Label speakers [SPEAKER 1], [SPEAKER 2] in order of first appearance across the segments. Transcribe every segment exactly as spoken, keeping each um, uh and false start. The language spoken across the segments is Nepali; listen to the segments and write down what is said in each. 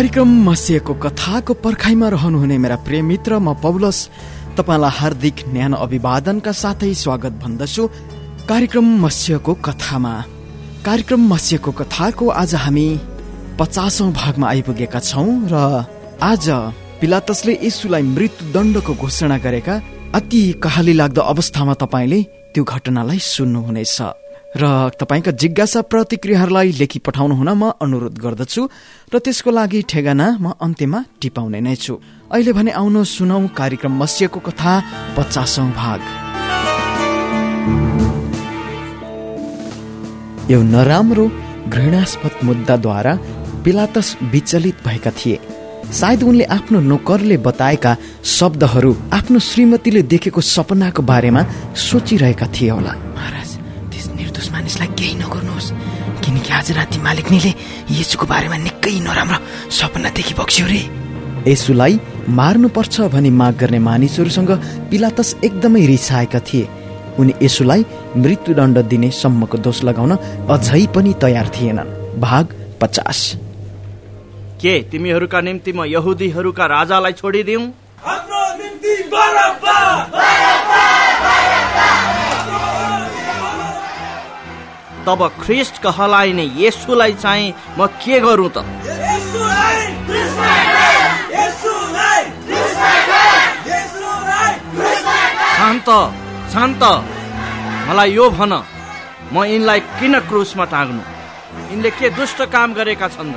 [SPEAKER 1] कार्यक्रम मसिएको कथाको पर्खाइमा रहनुहुने मेरा प्रिय मित्र म पौलस तपाईलाई हार्दिक न्यानो अभिवादनका साथै स्वागत भन्दछु कार्यक्रम मसिएको कथामा। कार्यक्रम मसिएको कथाको आज हामी पचासौं भागमा आइपुगेका छौं र आज पिलातसले येशूलाई मृत्युदण्डको घोषणा गरेका अति कहाली लाग्दो अवस्थामा तपाईले त्यो घटनालाई सुन्नुहुनेछ र तपाईका जिज्ञासा प्रतिक्रियाहरूलाई लेखी पठाउनु हुन म अनुरोध गर्दछु र त्यसको लागि ठेगाना म अन्त्यमा टिपाउने नै छु। अहिले भने आउनु सुनौ कार्यक्रम मसिएको कथा पचासौं भाग। यो नराम्रो घृणास्पद मुद्दाद्वारा पिलातस विचलित भएका थिए। सायद उनले आफ्नो नोकरले बताएका शब्दहरू आफ्नो श्रीमतीले देखेको सपनाको बारेमा सोचिरहेका थिए होला। महाराज, त्यस निर्दोष मानिसलाई केही नगर्नुहोस्, किनकि आज राति मालिकनीले येशूको बारेमा निकै नराम्रो सपना देखि बक्स्यो रे। येशूलाई मार्नुपर्छ भनी माग गर्ने मानिसहरूसँग पिलातस एकदमै रिसाएका थिए। उनी येशूलाई मृत्युदण्ड दिने सम्मको दोष लगाउन अझै पनि तयार थिएनन्। भाग पचास।
[SPEAKER 2] के तिमीहरूका निम्ति म यहुदीहरूका राजालाई छोडिदिउँ?
[SPEAKER 3] हाम्रो निम्ति बरब्बा, बरब्बा, बरब्बा।
[SPEAKER 2] तब ख्रीष्ट कहलाइने येशूलाई चाहिँ म के गरौँ त?
[SPEAKER 3] येशूलाई क्रुसमा गाड, येशूलाई क्रुसमा गाड, येशूलाई क्रुसमा गाड।
[SPEAKER 2] शान्त शान्त, मलाई यो भन, म यिनलाई किन क्रुसमा टाग्नु? यिनले के दुष्ट काम गरेका छन् र?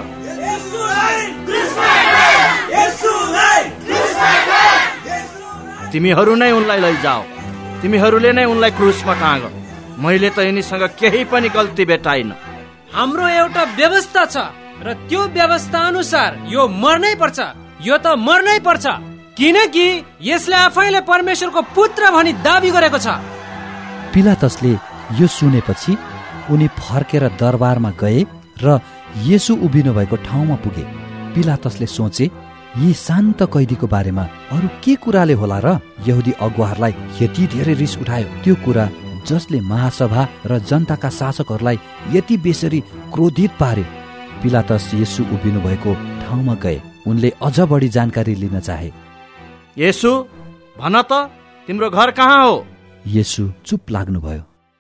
[SPEAKER 2] तिमीहरू नै उनलाई लैजाओ, तिमीहरूले नै उनलाई क्रुसमा टाँग। मैले त यिनीसँग केही पनि गल्ती भेटाइन।
[SPEAKER 4] हाम्रो एउटा व्यवस्था छ र त्यो व्यवस्था अनुसार यो मर्नै पर्छ, यो त मर्नै पर्छ, किनकि यसले आफैले परमेश्वरको पुत्र भनी दाबी गरेको छ।
[SPEAKER 5] पिलातसले यो सुनेपछि उनी फर्केर दरबारमा गए र येशू उभिनु भएको ठाउँमा पुगे। पिलातसले सोचे, यी शान्त कैदीको बारेमा अरू के कुराले होला र यहुदी अगुवाहरूलाई यति धेरै रिस उठायो? त्यो कुरा जसले महासभा र जनताका शासकहरूलाई यति बेसरी क्रोधित पार्यो। पिलातस येशू उभिनु भएको ठाउँमा गए। उनले अझ बढी जानकारी लिन चाहे।
[SPEAKER 2] येशू, भन त, तिम्रो घर कहाँ हो?
[SPEAKER 5] येशू चुप लाग्नुभयो।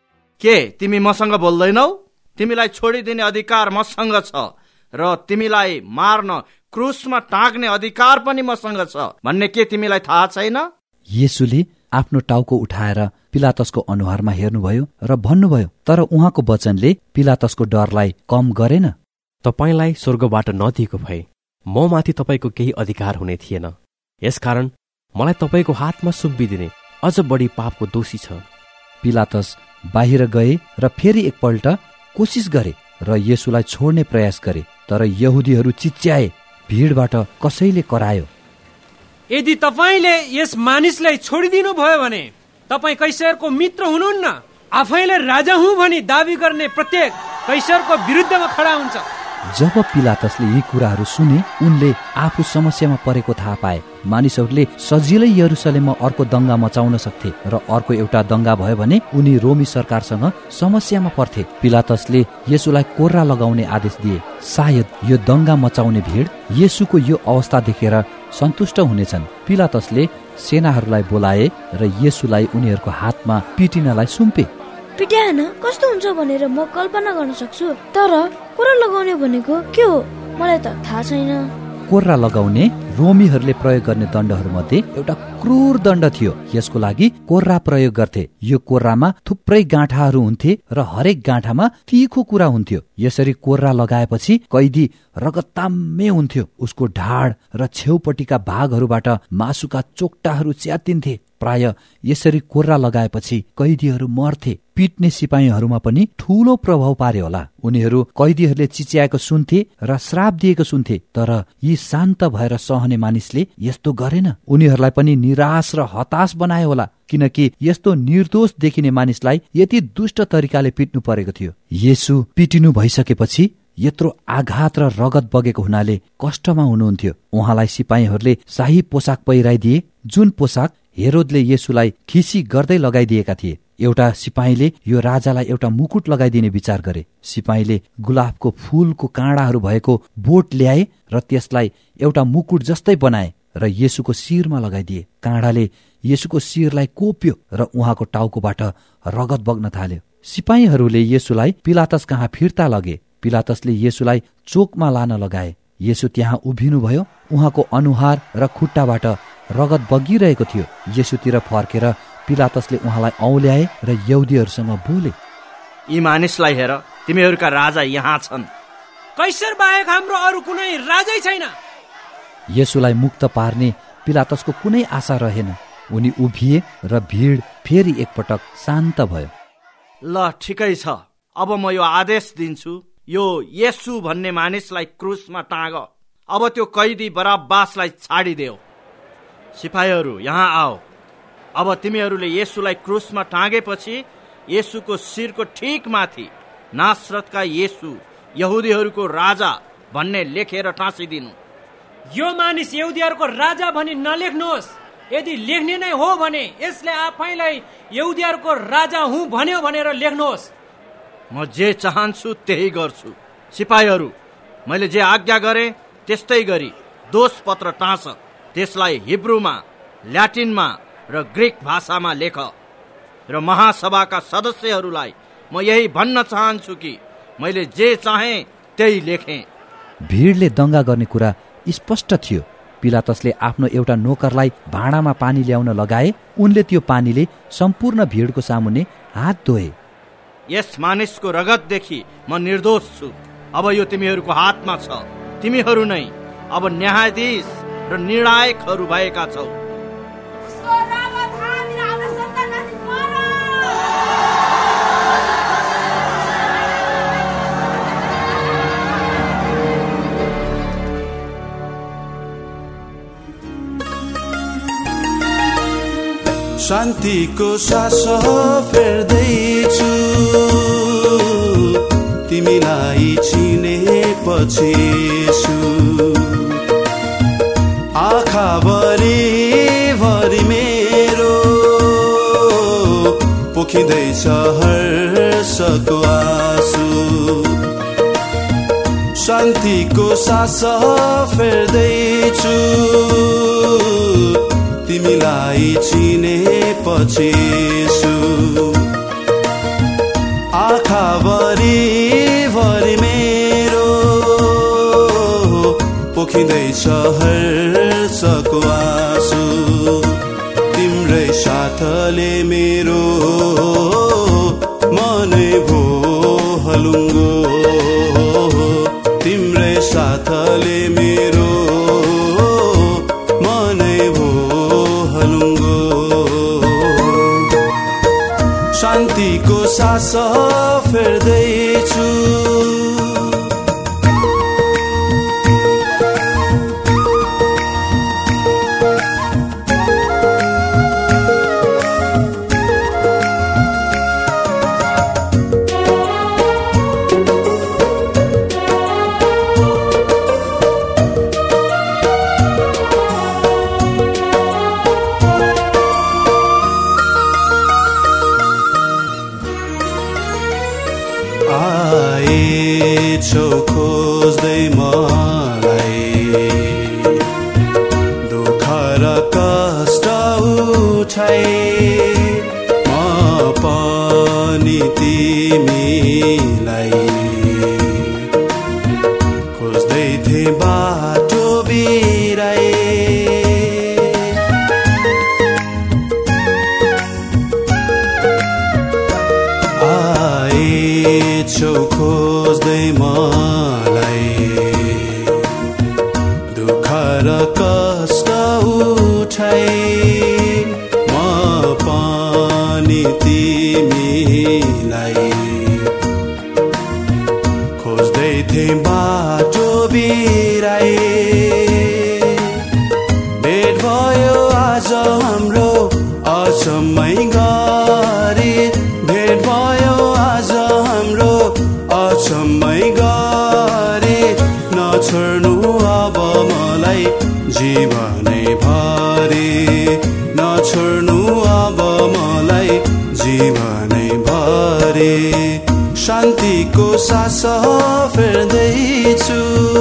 [SPEAKER 2] के तिमी मसँग बोल्दैनौ? तिमीलाई छोडिदिने अधिकार मसँग छ र तिमीलाई मार्न क्रुसमा टाँग्ने अधिकार पनि मसँग छ भन्ने के तिमीलाई थाहा छैन?
[SPEAKER 5] येशूले आफ्नो टाउको उठाएर पिलातसको अनुहारमा हेर्नुभयो र भन्नुभयो, तर उहाँको वचनले पिलातसको डरलाई कम गरेन।
[SPEAKER 6] तपाईलाई स्वर्गबाट नदिएको भए म माथि तपाईको केही अधिकार हुने थिएन। यसकारण मलाई तपाईको हातमा सुम्पिदिने अझ बढी पापको दोषी छ।
[SPEAKER 5] पिलातस बाहिर गए र फेरि एकपल्ट कोसिस गरे र येशूलाई छोड्ने प्रयास गरे, तर यहुदीहरू चिच्याए, भीडबाट कसैले करायो,
[SPEAKER 4] यदि तपाईले यस मानिसलाई छोडिदिनु भयो भने तपाई कैसरको मित्र हुनुहुन्न। आफैले राजा हुँ भनी दाबी गर्ने प्रत्येक कैसरको विरुद्धमा खडा हुन्छ।
[SPEAKER 5] जब पिलातसले यी कुराहरू सुने, उनले आफू समस्यामा परेको थाहा पाए। मानिसहरूले सजिलै यरुसलेममा अर्को दंगा मचाउन सक्थे र अर्को एउटा दंगा भयो भने उनी रोमी सरकारसँग समस्यामा पर्थे। पिलातसले येशूलाई कोर्रा लगाउने आदेश दिए। सायद यो दंगा मचाउने भीड येशूको यो अवस्था देखेर सन्तुष्ट हुनेछन्। पिलातसले सेनाहरूलाई बोलाए र येशूलाई उनीहरूको हातमा पिटिनलाई सुम्पे।
[SPEAKER 7] पिट्याएन कस्तो हुन्छ भनेर म कल्पना गर्न सक्छु, तर कोर्रा लगाउने भनेको के हो मलाई त थाहा छैन।
[SPEAKER 5] कोर्रा लगाउने रोमीहरूले प्रयोग गर्ने दण्डहरूमध्ये एउटा क्रूर दण्ड थियो। यसको लागि कोर्रा प्रयोग गर्थे। यो कोर्रामा थुप्रै गाँठाहरू हुन्थे र हरेक गाँठामा तीखो कुरा हुन्थ्यो। यसरी कोर्रा लगाएपछि कैदी रगताम्य हुन्थ्यो। उसको ढाड र छेउपट्टिका भागहरूबाट मासुका चोक्टाहरू च्यातिन्थे। प्राय यसरी कोर्रा लगाएपछि कैदीहरू मर्थे। पिट्ने सिपाहीहरूमा पनि ठूलो प्रभाव पार्यो होला। उनीहरू कैदीहरूले चिच्याएको सुन्थे र श्राप दिएको सुन्थे, तर यी शान्त भएर सहने मानिसले यस्तो गरेन। उनीहरूलाई पनि निराश र हताश बनायो होला, किनकि यस्तो निर्दोष देखिने मानिसलाई यति दुष्ट तरिकाले पिट्नु परेको थियो। येशू पिटिनु भइसकेपछि यत्रो आघात र रगत बगेको हुनाले कष्टमा हुनुहुन्थ्यो। उहाँलाई सिपाहीहरूले शाही पोसाक पहिराइदिए, जुन पोसाक हेरोदले येशूलाई खिसी गर्दै लगाइदिएका थिए। एउटा सिपाहीले यो राजालाई एउटा मुकुट लगाइदिने विचार गरे। सिपाहीले गुलाबको फूलको काँडाहरू भएको बोट ल्याए र त्यसलाई एउटा मुकुट जस्तै बनाए र येशूको शिरमा लगाइदिए। काँडाले येशूको शिरलाई कोप्यो र उहाँको टाउकोबाट रगत बग्न थाल्यो। सिपाहीहरूले येशूलाई पिलातस कहाँ फिर्ता लगे। पिलातसले येशूलाई चोकमा लान लगाए। येशू त्यहाँ उभिनुभयो। उहाँको अनुहार र खुट्टाबाट रगत बगिरहेको थियो। येशूतिर फर्केर पिलातसले उहाँलाई औल्याए र यहुदीहरूसँग बोले,
[SPEAKER 2] यी मानिसलाई हेर, तिमीहरूका राजा यहाँ छन्।
[SPEAKER 4] कैसर बाहेक हाम्रो अरू कुनै राजै छैन।
[SPEAKER 5] येशूलाई मुक्त पार्ने पिलातसको कुनै आशा रहेन। उनी उभिए र भिड फेरि एकपटक शान्त भयो।
[SPEAKER 2] ल ठिकै छ, अब म यो आदेश दिन्छु, यो येशू भन्ने मानिसलाई क्रुसमा टाँग। अब त्यो कैदी बराब्बासलाई छाडिदेऊ। सिपाहीहरू यहाँ आओ। अब तिमीहरूले येशूलाई क्रुसमा टाँगेपछि येशूको शिरको ठिक माथि नासरतका येशू यहुदीहरूको राजा भन्ने लेखेर टाँसिदिनु।
[SPEAKER 4] यो मानिस यहुदीहरूको राजा भनी नलेख्नुहोस्। यदि लेख्ने नै हो भने यसले आफैलाई यहुदीहरूको राजा हुँ भन्यो भनेर लेख्नुहोस्।
[SPEAKER 2] म जे चाहन्छु त्यही गर्छु। सिपाहीहरू, मैले जे आज्ञा गरेँ त्यस्तै गरी दोष पत्र टाँस। त्यसलाई हिब्रूमा, ल्याटिनमा र ग्रिक भाषामा लेख। र महासभाका सदस्यहरूलाई म यही भन्न चाहन्छु कि मैले जे चाहे त्यही लेखेँ।
[SPEAKER 5] भिडले दंगा गर्ने कुरा स्पष्ट थियो। पिलातसले आफ्नो एउटा नोकरलाई भाँडामा पानी ल्याउन लगाए। उनले त्यो पानीले सम्पूर्ण भिडको सामुन्ने हात धोए।
[SPEAKER 2] यस मानिसको रगतदेखि म निर्दोष छु। अब यो तिमीहरूको हातमा छ। तिमीहरू नै अब न्यायाधीश र निर्णायकहरू भएका छौ।
[SPEAKER 8] शान्तिको सास फेर्दैछु तिमीलाई चिनेपछि। आँखाभरि भरि मेरो पोखिँदैछ हर्षको आँसु। शान्तिको सास फेर्दैछु तिमीलाई चिनेपछि। आँखाभरि भरि मेरो पोखिँदैछ हर्षको आँसु। तिम्रै साथले मेरो मनै भो हलुङ्गो। तिम्रै साथले मेरो मनै भो हलुङ्गो। शान्तिको सास फेर्दैछु खोज्दै मलाई दुःख र कष्ट उठाए। म पनि तिमीलाई खोज्दै थिएँ बाटो बिराए। आएछौ खोज्दै मलाई दुःख र कष्ट उठाए। म पनि तिमीलाई खोज्दै थिएँ बाटो बिराए। भेट भयो आज हाम्रो अचम्मै गरी। भेट भयो आज हाम्रो अचम्मै गरी। नछोड्नु अब मलाई जीवनै भरि। नछोड्नु अब मलाई जीवन सास फेर्दैछु।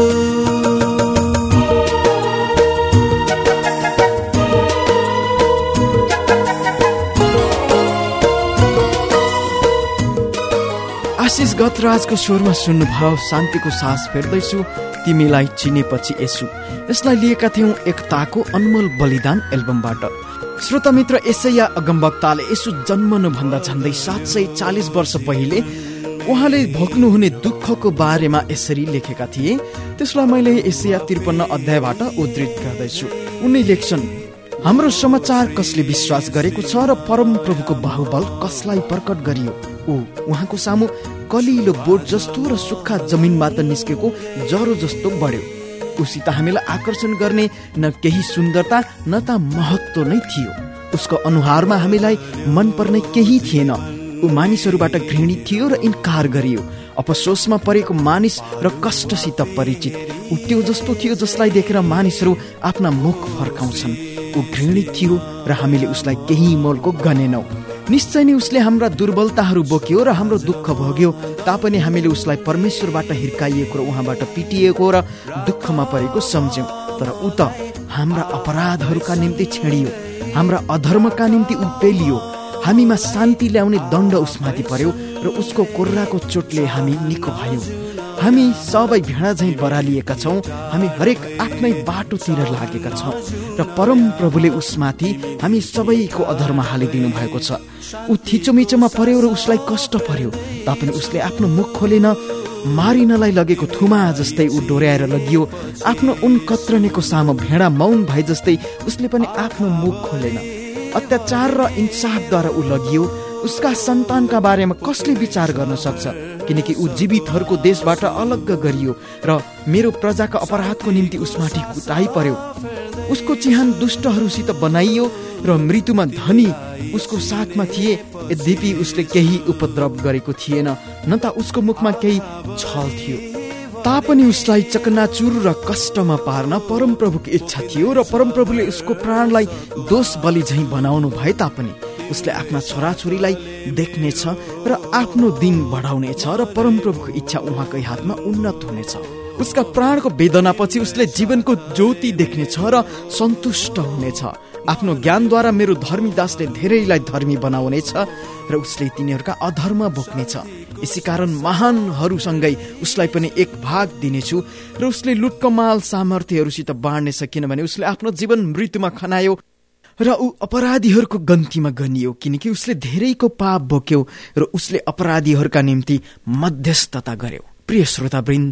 [SPEAKER 1] आशिष गतराजको स्वरमा सुन्नुभयो, शान्तिको सास फेर्दैछु तिमीलाई चिनेपछि यसु। यसलाई लिएका थियौं एकताको अनमोल बलिदान एल्बमबाट। श्रोता मित्र, यसैया अगमवक्ताले यसु जन्मनु भन्दा झन्डै सात सय चालिस वर्ष पहिले उहाँले भोग्नुहुने दुःखको बारेमा यसरी लेखेका थिए। त्यसलाई मैले यसैया त्रिपन्न अध्यायबाट उद्धृत गर्दैछु। उनी लेख्छन्, हाम्रो समाचार कसले विश्वास गरेको छ र परम प्रभुको बाहुबल कसलाई प्रकट गरियो। ऊ उहाँको सामु कलिलो बोट जस्तो र सुक्खा जमिनबाट निस्केको जरो जस्तो बढ्यो। उसित हामीलाई आकर्षण गर्ने न केही सुन्दरता न त महत्त्व नै थियो। उसको अनुहारमा हामीलाई मनपर्ने केही थिएन। ऊ मानिसहरूबाट घृणित थियो र इन्कार गरियो, अपसोसमा परेको मानिस र कष्टसित परिचित। ऊ त्यो जस्तो थियो जसलाई देखेर मानिसहरू आफ्ना मुख फर्काउँछन्। ऊ घृणित थियो र हामीले उसलाई केही मोलको गनेनौं। निश्चय नै उसले हाम्रा दुर्बलताहरू बोक्यो र हाम्रो दुःख भोग्यो, तापनि हामीले उसलाई परमेश्वरबाट हिर्काइएको र उहाँबाट पिटिएको र दुःखमा परेको सम्झ्यौं। तर ऊ त हाम्रा अपराधहरूका निम्ति छेडियो, हाम्रा अधर्मका निम्ति ऊ पेलियो। हामीमा शान्ति ल्याउने दण्ड उसमाथि पर्यो र उसको कोर्राको चोटले हामी निको भयौं। हामी सबै भेडा झैं बरालिएका छौं, हामी हरेक आफ्नै बाटोतिर लागेका छौं र परम प्रभुले उसमाथि हामी सबैको अधर्म हालिदिनु भएको छ। ऊ थिचोमिचोमा पर्यो र उसलाई कष्ट पर्यो, तापनि उसले आफ्नो मुख खोलेन। मारिनलाई लगेको थुमा जस्तै ऊ डोर्याएर लगियो। आफ्नो उन कत्रनेको सामु भेडा मौन भए जस्तै उसले पनि आफ्नो मुख खोलेन। अत्याचार र इन्साफद्वारा ऊ लगियो। उसका सन्तानका बारेमा कसले विचार गर्न सक्छ, किनकि ऊ जीवितहरूको देशबाट अलग गरियो र मेरो प्रजाका अपराधको निम्ति उसमाथि कुटाइ पर्यो। उसको चिहान दुष्टहरूसित बनाइयो र मृत्युमा धनी उसको साथमा थिए। यद्यपि उसले केही उपद्रव गरेको थिएन, न त उसको मुखमा केही छल थियो, तापनि उसलाई चकनाचुर र कष्टमा पार्न परमप्रभुको इच्छा थियो र परमप्रभुले उसको प्राणलाई दोष बलि झैं बनाउनु भए तापनि उसले आफ्ना छोराछोरीलाई देख्नेछ र आफ्नो दिन बढाउनेछ र परमप्रभुको इच्छा उहाँकै हातमा उन्नत हुनेछ। उसका प्राणको वेदनापछि उसले जीवनको ज्योति देख्नेछ र सन्तुष्ट हुनेछ। आफ्नो ज्ञानद्वारा मेरो धर्मी दासले धेरैलाई धर्मी बनाउनेछ र उसले तिनीहरूका अधर्म बोक्नेछ। यसै कारण महानहरूसँगै उसलाई पनि एक भाग दिनेछु र उसले लुटकमाल सामर्थ्यहरूसित बाँड्नेछ, किनभने उसले आफ्नो जीवन मृत्युमा खनायो र ऊ अपराधीहरूको गन्तीमा गनियो, किनकि उसले धेरैको पाप बोक्यो र उसले अपराधीहरूका निम्ति मध्यस्थता गर्यो। प्रिय श्रोतावृन्द,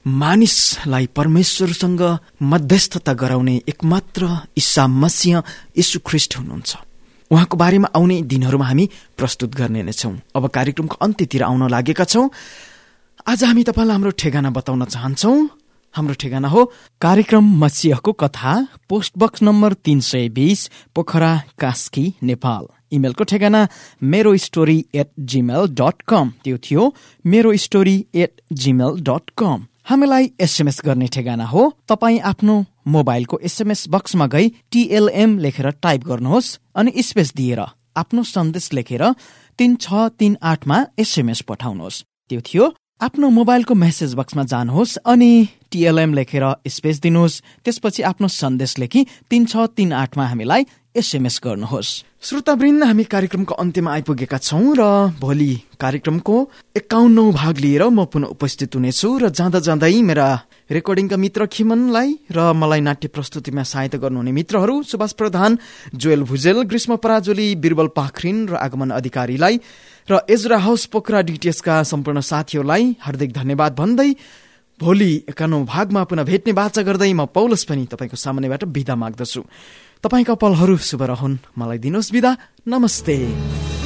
[SPEAKER 1] मानिसलाई परमेश्वरसँग मध्यस्थता गराउने एकमात्र ईसा मसीह यीशु ख्रीष्ट हुनुहुन्छ। उहाँको बारेमा आउने दिनहरूमा हामी प्रस्तुत गर्ने नै छौं। अब कार्यक्रमको अन्त्यतिर आउन लागेका छौं। आज हामी तपाईलाई हाम्रो ठेगाना बताउन चाहन्छौं। हाम्रो ठेगाना हो कार्यक्रम मसीहको कथा, पोस्ट बक्स नम्बर तीन सय बीस, पोखरा, कास्की, नेपाल। इमेलको ठेगाना मेरो story at Gmail dot com. त्यो थियो मेरो story at Gmail dot com. हामीलाई एसएमएस गर्ने ठेगाना हो, तपाईँ आफ्नो मोबाइलको एसएमएस बक्समा गई टीएलएम लेखेर टाइप गर्नुहोस् अनि स्पेस दिएर आफ्नो सन्देश लेखेर तीन छ तीन आठमा एसएमएस पठाउनुहोस्। त्यो थियो आफ्नो मोबाइलको मेसेज बक्समा जानुहोस् अनि टीएलएम लेखेर स्पेस दिनुहोस्। त्यसपछि आफ्नो सन्देश लेखी तीन छ तीन आठमा हामीलाई एसएमएस गर्नुहोस्। श्रोतावृन्द, हामी कार्यक्रमको अन्त्यमा आइपुगेका छौं र भोलि कार्यक्रमको एकाउन्नौ भाग लिएर म पुनः उपस्थित हुनेछु र जाँदा जाँदै मेरा रेकर्डिङका मित्र खिमनलाई र मलाई नाट्य प्रस्तुतिमा सहायता गर्नुहुने मित्रहरू सुभाष प्रधान, जोयल भुजेल, ग्रीष्म पराजोली, बिरबल पाखरिन र आगमन अधिकारीलाई र एजरा हाउस पोखरा डिटिएसका सम्पूर्ण साथीहरूलाई हार्दिक धन्यवाद भन्दै भोलि एकाउन्नौ भागमा पुनः भेट्ने बाचा गर्दै म पौलस पनि तपाईँको सामुन्नेबाट बिदा माग्दछु। तपाईँका पलहरू शुभ रहन्। मलाई दिनुहोस् बिदा। नमस्ते।